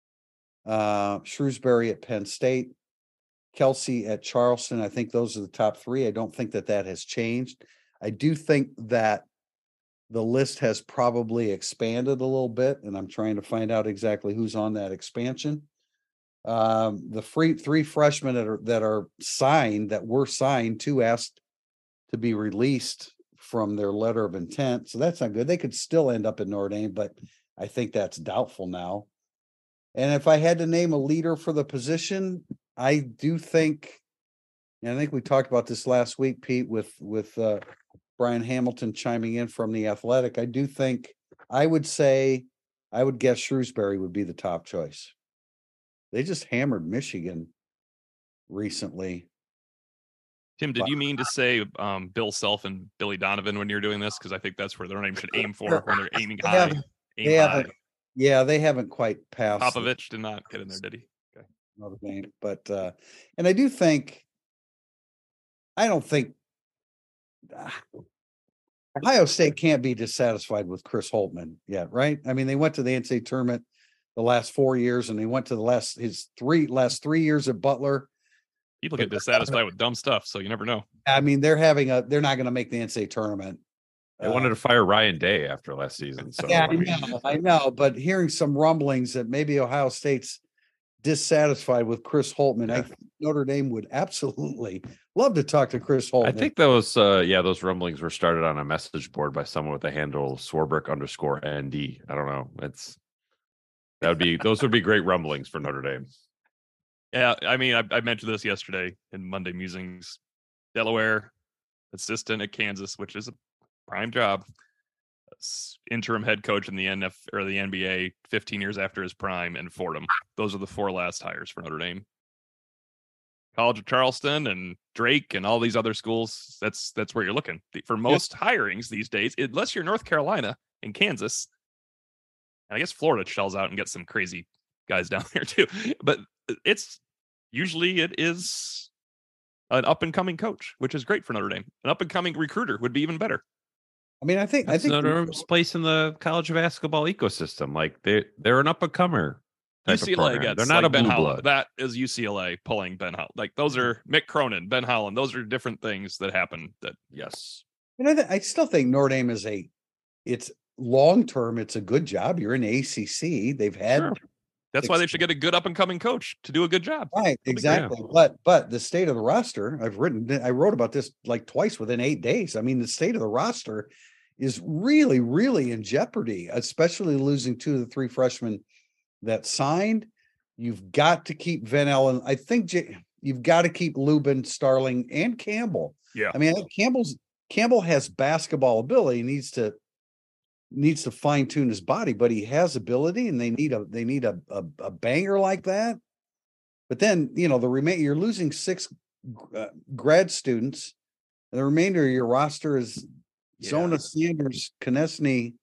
uh, Shrewsbury at Penn State, Kelsey at Charleston. I think those are the top three. I don't think that that has changed. I do think that the list has probably expanded a little bit, and I'm trying to find out exactly who's on that expansion. Um, the free three freshmen that are that are signed, that were signed to asked to be released from their letter of intent. So that's not good. They could still end up at Notre Dame, but I think that's doubtful now. And if I had to name a leader for the position, I do think, and I think we talked about this last week, Pete, with with uh, Brian Hamilton chiming in from The Athletic. I do think I would say I would guess Shrewsbury would be the top choice. They just hammered Michigan recently. Tim, did you mean to say um, Bill Self and Billy Donovan when you're doing this? Because I think that's where their name should aim for when they're aiming They high. haven't- Aim they high. haven't- Yeah, they haven't quite passed the Popovich did not get in there, did he? Okay. Notre Dame, but uh, and I do think I don't think ah, Ohio State can't be dissatisfied with Chris Holtmann yet, right? I mean, they went to the N C double A tournament the last four years, and they went to the last his three last three years at Butler. People get dissatisfied with dumb stuff, so you never know. I mean, they're having a they're not going to make the N C double A tournament. They wanted Uh, to fire Ryan Day after last season. So yeah, I I mean, know, I know, but hearing some rumblings that maybe Ohio State's dissatisfied with Chris Holtmann, I Yeah. think Notre Dame would absolutely love to talk to Chris Holtmann. I think those, uh, yeah, those rumblings were started on a message board by someone with the handle Swarbrick underscore N D. I don't know. It's that would be those would be great rumblings for Notre Dame. Yeah, I mean, I, I mentioned this yesterday in Monday Musings. Delaware, assistant at Kansas, which is a prime job. S- Interim head coach in the N F or the N B A, fifteen years after his prime, and Fordham. Those are the four last hires for Notre Dame. College of Charleston and Drake and all these other schools. That's that's where you're looking The- for most hirings these days, unless you're North Carolina and Kansas. And I guess Florida shells out and gets some crazy guys down there too. But it's usually it is an up and coming coach, which is great for Notre Dame. An up and coming recruiter would be even better. I mean, I think I That's think Notre Dame's place in the college basketball ecosystem. Like they they're an up and comer. U C L A gets They're not like a Ben blue Howland. blood. That is U C L A pulling Ben Howland. Like those are Mick Cronin, Ben Howland. Those are different things that happen. That Yes. And I, th- I still think Notre Dame is a, it's long term, it's a good job. You're in the A C C. They've had Sure. that's why they should get a good up and coming coach to do a good job. right, be great. exactly. But but the state of the roster, I've written, I wrote about this like twice within eight days. I mean, the state of the roster is really, really in jeopardy, especially losing two of the three freshmen that signed. You've got to keep Van Allen. I think J- you've got to keep Lubin, Starling, and Campbell. Yeah. I mean, I think Campbell's Campbell has basketball ability. He needs to needs to fine tune his body, but he has ability, and they need a they need a a, a banger like that. But then you know the remain you're losing six uh, grad students, and the remainder of your roster is Yeah. Zona, Sanders, Konechny.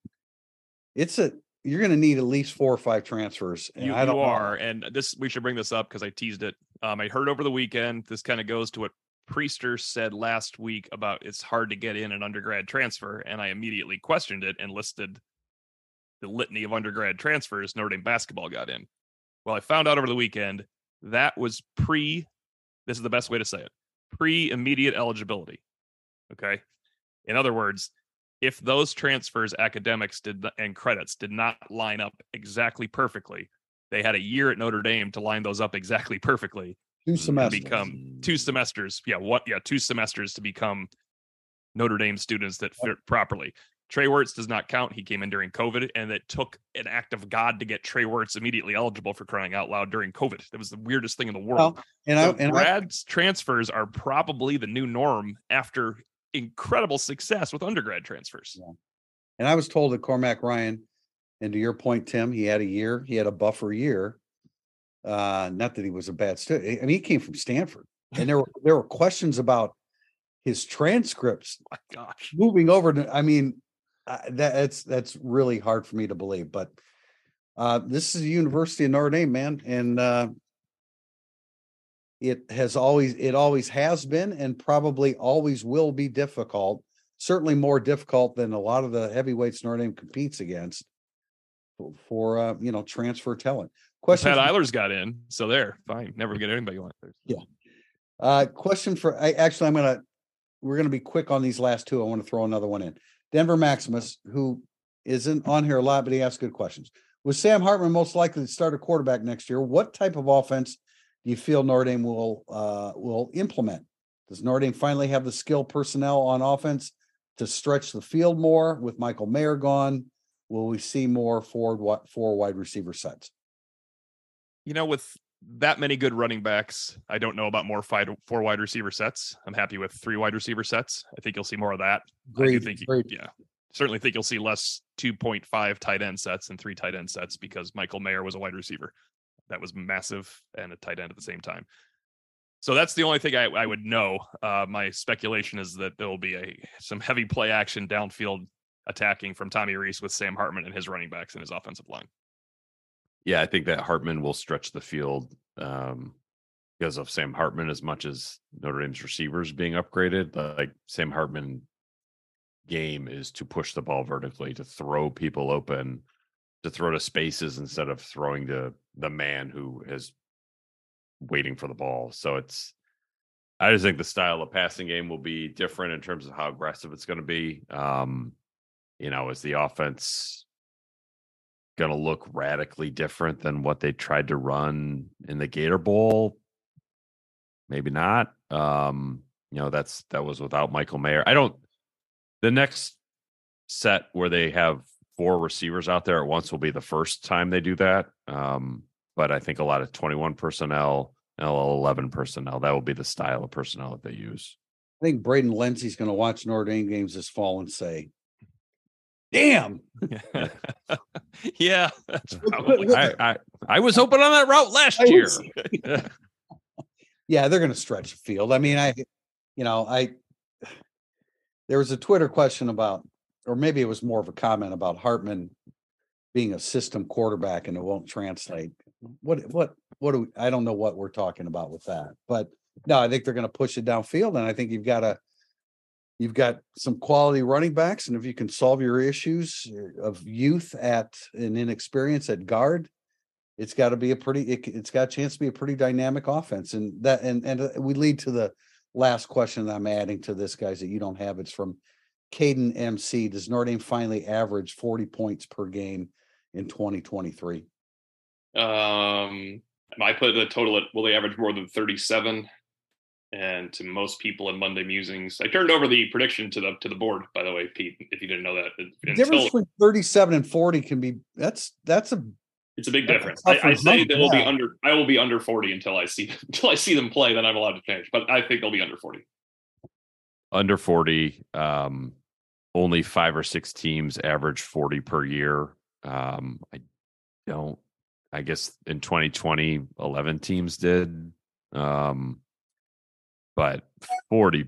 It's a you're going to need at least four or five transfers. And You, I don't you know. are, and this we should bring this up because I teased it. Um, I heard over the weekend. This kind of goes to what Priester said last week about it's hard to get in an undergrad transfer, and I immediately questioned it and listed the litany of undergrad transfers Notre Dame basketball got in. Well, I found out over the weekend that was pre. This is the best way to say it: pre immediate eligibility. Okay, in other words, if those transfers, academics did and credits did not line up exactly perfectly, they had a year at Notre Dame to line those up exactly perfectly Two and semesters. become two semesters. Yeah, what? Yeah, two semesters to become Notre Dame students that fit properly. Trey Wirtz does not count. He came in during COVID, and it took an act of God to get Trey Wirtz immediately eligible for crying out loud during COVID. It was the weirdest thing in the world. Well, and I So and I, grad transfers are probably the new norm after incredible success with undergrad transfers. and I was told that Cormac Ryan And to your point, Tim, he had a year, he had a buffer year. Uh, not that he was a bad student. I mean, he came from Stanford, and there were there were questions about his transcripts. My gosh. Moving over to, I mean, uh, that, that's that's really hard for me to believe. But uh, this is the University of Notre Dame, man, and uh, it has always it always has been, and probably always will be difficult. Certainly more difficult than a lot of the heavyweights Notre Dame competes against for, for uh, you know, transfer talent. Question. Pat from- Eilers got in, so there, fine. Never get anybody you want. Yeah. Uh, question for I actually I'm gonna we're gonna be quick on these last two. I want to throw another one in. Denver Maximus, who isn't on here a lot, but he asks good questions. With Sam Hartman most likely to start a quarterback next year, what type of offense do you feel Notre Dame will uh, will implement? Does Notre Dame finally have the skill personnel on offense to stretch the field more? With Michael Mayer gone, will we see more forward four wide receiver sets? You know, with that many good running backs, I don't know about more five, four wide receiver sets. I'm happy with three wide receiver sets. I think you'll see more of that. I do think, you, yeah, certainly think you'll see less two point five tight end sets and three tight end sets because Michael Mayer was a wide receiver. That was massive and a tight end at the same time. So that's the only thing I, I would know. Uh, my speculation is that there will be a some heavy play action downfield attacking from Tommy Rees with Sam Hartman and his running backs and his offensive line. Yeah, I think that Hartman will stretch the field um, because of Sam Hartman as much as Notre Dame's receivers being upgraded. Like Sam Hartman game is to push the ball vertically, to throw people open, to throw to spaces instead of throwing to the man who is waiting for the ball. So it's, I just think the style of passing game will be different in terms of how aggressive it's going to be. Um, you know, is the offense going to look radically different than what they tried to run in the Gator Bowl? Maybe not. Um, you know, that's that was without Michael Mayer. I don't. The next set where they have four receivers out there at once will be the first time they do that. Um, but I think a lot of twenty-one personnel, eleven personnel, that will be the style of personnel that they use. I think Braden Lindsey's going to watch Notre Dame games this fall and say, damn. Yeah. That's probably. I, I I was open on that route last I year. was- Yeah, they're going to stretch the field. I mean, I, you know, I, there was a Twitter question about, or maybe it was more of a comment about Hartman being a system quarterback and it won't translate. What, what, what do we, I don't know what we're talking about with that, but no, I think they're going to push it downfield. And I think you've got a, you've got some quality running backs. And if you can solve your issues of youth at and inexperience at guard, it's got to be a pretty, it, it's got a chance to be a pretty dynamic offense. And that, and, and we lead to the last question that I'm adding to this, guys, that you don't have. It's from Caden M C. Does Notre Dame finally average forty points per game in twenty twenty-three? Um, I put the total at, will they average more than thirty-seven? And to most people in Monday Musings, I turned over the prediction to the to the board, by the way, Pete, if you didn't know that. The Until, difference between thirty-seven and forty can be, that's, that's a, it's a big that's a difference. I, I tougher say number, they will be yeah. under, I will be under forty until I see, until I see them play, then I'm allowed to change, but I think they'll be under forty. Under forty, um, only five or six teams average forty per year. Um, I don't, I guess in twenty twenty, eleven teams did. Um, but forty,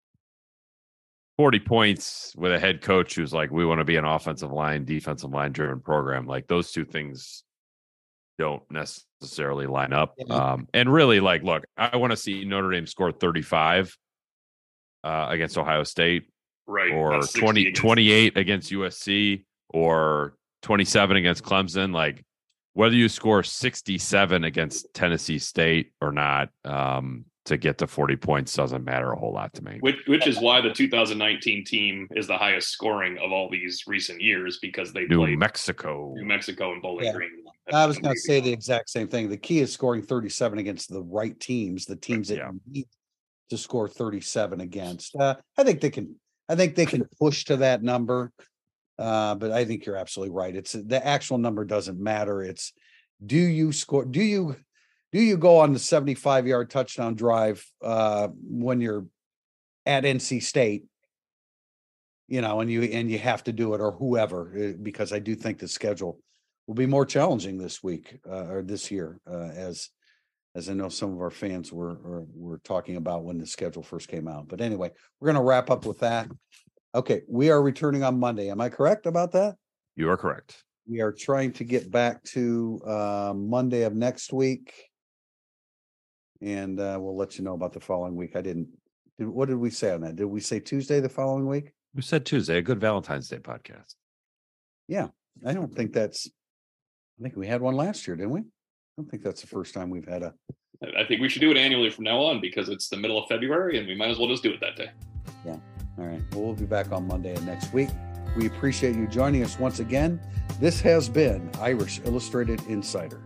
forty points with a head coach who's like, we want to be an offensive line, defensive line driven program. Like those two things don't necessarily line up. Yeah. Um, and really, like, look, I want to see Notre Dame score thirty-five uh, against Ohio State, Right. or That's sixty twenty, against- twenty-eight against U S C, or twenty-seven against Clemson. Like whether you score sixty-seven against Tennessee State or not, um, to get to forty points doesn't matter a whole lot to me. Which, which is why the two thousand nineteen team is the highest scoring of all these recent years, because they New played Mexico. New Mexico and Bowling Yeah. Green. I was going to say the exact same thing. The key is scoring thirty-seven against the right teams, the teams that Yeah. you need to score thirty-seven against. Uh, I think they can, I think they can push to that number. Uh, but I think you're absolutely right. It's the actual number doesn't matter. It's do you score, do you, do you go on the seventy-five yard touchdown drive uh, when you're at N C State you know, and you, and you have to do it, or whoever, uh, because I do think the schedule will be more challenging this week, uh, or this year, uh, as, as I know some of our fans were, were, were talking about when the schedule first came out. But anyway, we're going to wrap up with that. Okay. We are returning on Monday. Am I correct about that? You are correct. We are trying to get back to, uh, Monday of next week. And, uh, we'll let you know about the following week. I didn't, did, what did we say on that? Did we say Tuesday the following week? We said Tuesday, a good Valentine's Day podcast. Yeah. I don't think that's, I think we had one last year, didn't we? I don't think that's the first time we've had a. I think we should do it annually from now on because it's the middle of February and we might as well just do it that day. Yeah. All right. Well, we'll be back on Monday of next week. We appreciate you joining us once again. This has been Irish Illustrated Insider.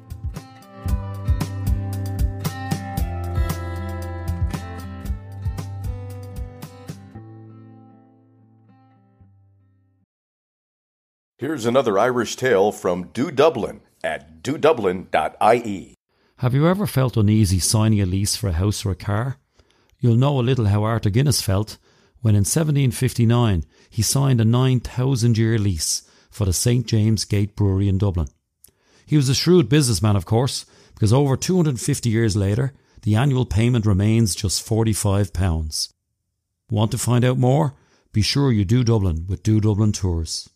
Here's another Irish tale from Do Dublin at do dublin dot I E. Have you ever felt uneasy signing a lease for a house or a car? You'll know a little how Arthur Guinness felt when in seventeen fifty-nine he signed a nine thousand year lease for the Saint James Gate Brewery in Dublin. He was a shrewd businessman, of course, because over two hundred fifty years later, the annual payment remains just forty-five pounds. Want to find out more? Be sure you do Dublin with Do Dublin Tours.